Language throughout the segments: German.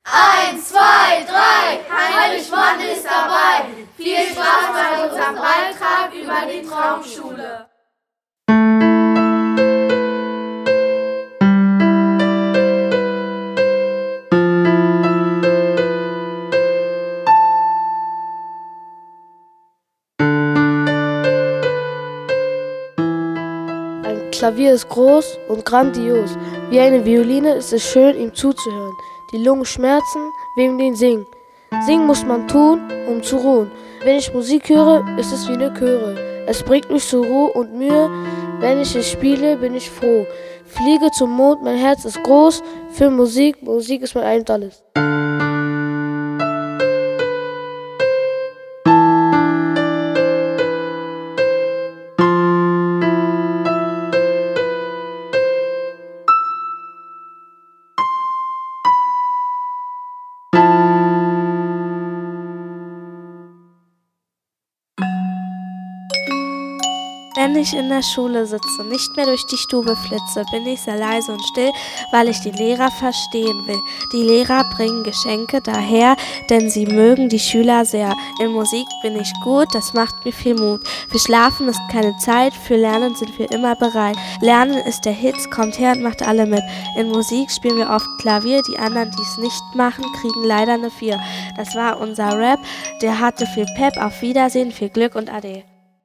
1, 2, 3, Heinrich Mann ist dabei. Viel Spaß bei unserem Beitrag über die Traumschule. Ein Klavier ist groß und grandios. Wie eine Violine ist es schön, ihm zuzuhören. Die Lungen schmerzen wegen dem Singen. Singen muss man tun, um zu ruhen. Wenn ich Musik höre, ist es wie eine Chöre. Es bringt mich zur Ruhe und Mühe. Wenn ich es spiele, bin ich froh. Fliege zum Mond, mein Herz ist groß. Für Musik, Musik ist mein Ein und Alles. Wenn ich in der Schule sitze, nicht mehr durch die Stube flitze, bin ich sehr leise und still, weil ich die Lehrer verstehen will. Die Lehrer bringen Geschenke daher, denn sie mögen die Schüler sehr. In Musik bin ich gut, das macht mir viel Mut. Für Schlafen ist keine Zeit, für Lernen sind wir immer bereit. Lernen ist der Hit, kommt her und macht alle mit. In Musik spielen wir oft Klavier, die anderen, die es nicht machen, kriegen leider eine 4. Das war unser Rap, der hatte viel Pep, auf Wiedersehen, viel Glück und Ade.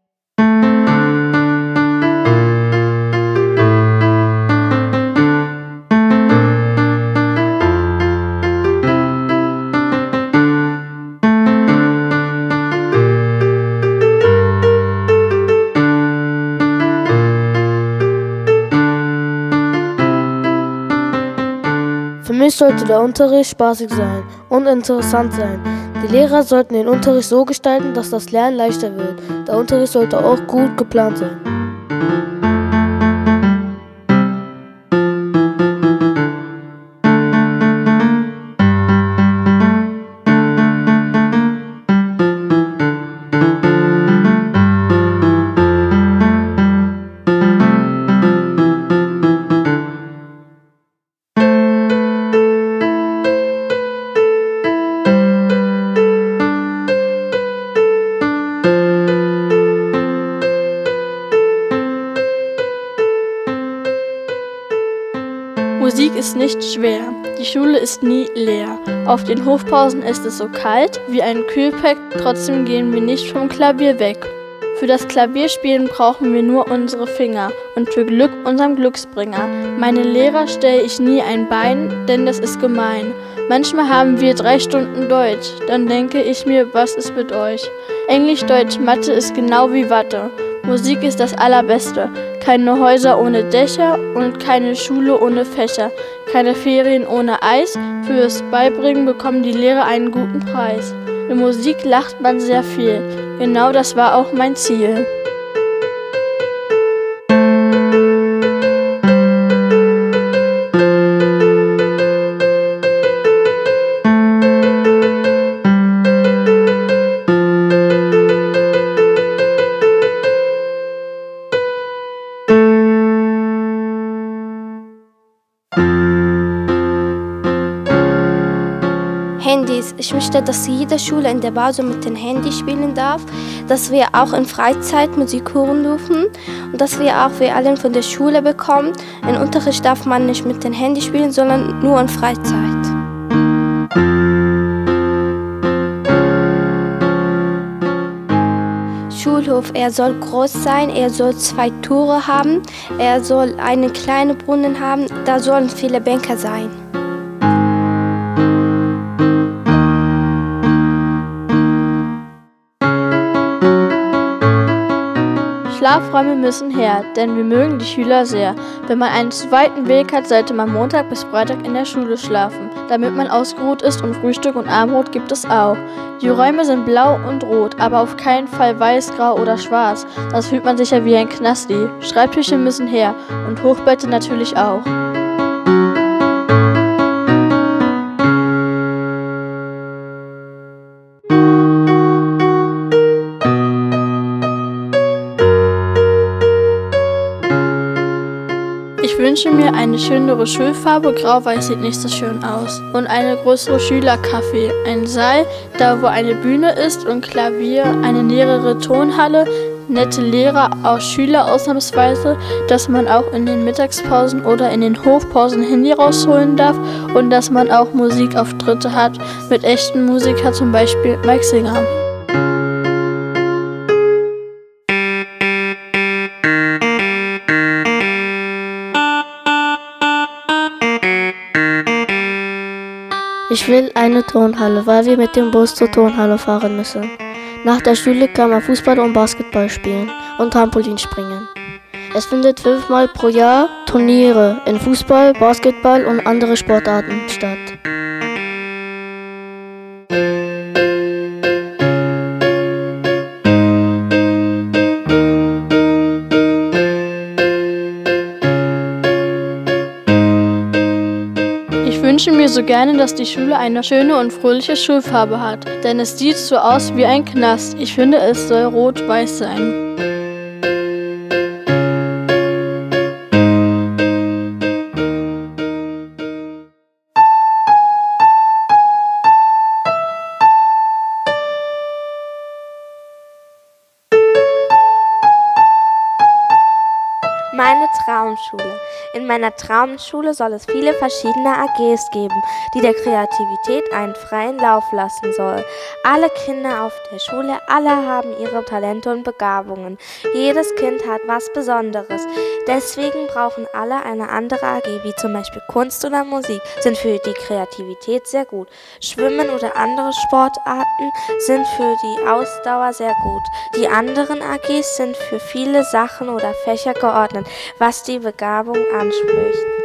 Für mich sollte der Unterricht spaßig sein und interessant sein. Die Lehrer sollten den Unterricht so gestalten, dass das Lernen leichter wird. Der Unterricht sollte auch gut geplant sein. Musik ist nicht schwer, die Schule ist nie leer. Auf den Hofpausen ist es so kalt wie ein Kühlpack, trotzdem gehen wir nicht vom Klavier weg. Für das Klavierspielen brauchen wir nur unsere Finger und für Glück unseren Glücksbringer. Meine Lehrer stelle ich nie ein Bein, denn das ist gemein. Manchmal haben wir 3 Stunden Deutsch, dann denke ich mir, was ist mit euch? Englisch, Deutsch, Mathe ist genau wie Watte. Musik ist das Allerbeste. Keine Häuser ohne Dächer und keine Schule ohne Fächer. Keine Ferien ohne Eis. Fürs Beibringen bekommen die Lehrer einen guten Preis. In Musik lacht man sehr viel. Genau das war auch mein Ziel. Handys. Ich möchte, dass jede Schule in der Pause mit dem Handy spielen darf, dass wir auch in Freizeit Musik hören dürfen und dass wir auch alle von der Schule bekommen. In Unterricht darf man nicht mit dem Handy spielen, sondern nur in Freizeit. Schulhof, er soll groß sein, er soll 2 Tore haben, er soll einen kleinen Brunnen haben, da sollen viele Bänke sein. Schlafräume müssen her, denn wir mögen die Schüler sehr. Wenn man einen zu weiten Weg hat, sollte man Montag bis Freitag in der Schule schlafen, damit man ausgeruht ist und Frühstück und Abendbrot gibt es auch. Die Räume sind blau und rot, aber auf keinen Fall weiß, grau oder schwarz, sonst fühlt man sich ja wie ein Knasti. Schreibtische müssen her und Hochbeete natürlich auch. Ich wünsche mir eine schönere Schulfarbe, grau-weiß sieht nicht so schön aus. Und eine größere Schülercafé, ein Saal, da wo eine Bühne ist und Klavier, eine nähere Tonhalle, nette Lehrer, auch Schüler ausnahmsweise, dass man auch in den Mittagspausen oder in den Hofpausen Handy rausholen darf und dass man auch Musikauftritte hat mit echten Musikern, zum Beispiel Mike Singer. Ich will eine Turnhalle, weil wir mit dem Bus zur Turnhalle fahren müssen. Nach der Schule kann man Fußball und Basketball spielen und Trampolin springen. Es findet 5-mal pro Jahr Turniere in Fußball, Basketball und andere Sportarten statt. Ich wünsche mir so gerne, dass die Schule eine schöne und fröhliche Schulfarbe hat, denn es sieht so aus wie ein Knast. Ich finde, es soll rot-weiß sein. Meine Traumschule. In meiner Traumschule soll es viele verschiedene AGs geben, die der Kreativität einen freien Lauf lassen soll. Alle Kinder auf der Schule, alle haben ihre Talente und Begabungen. Jedes Kind hat was Besonderes. Deswegen brauchen alle eine andere AG, wie zum Beispiel Kunst oder Musik, sind für die Kreativität sehr gut. Schwimmen oder andere Sportarten sind für die Ausdauer sehr gut. Die anderen AGs sind für viele Sachen oder Fächer geordnet, was die Begabung anspricht.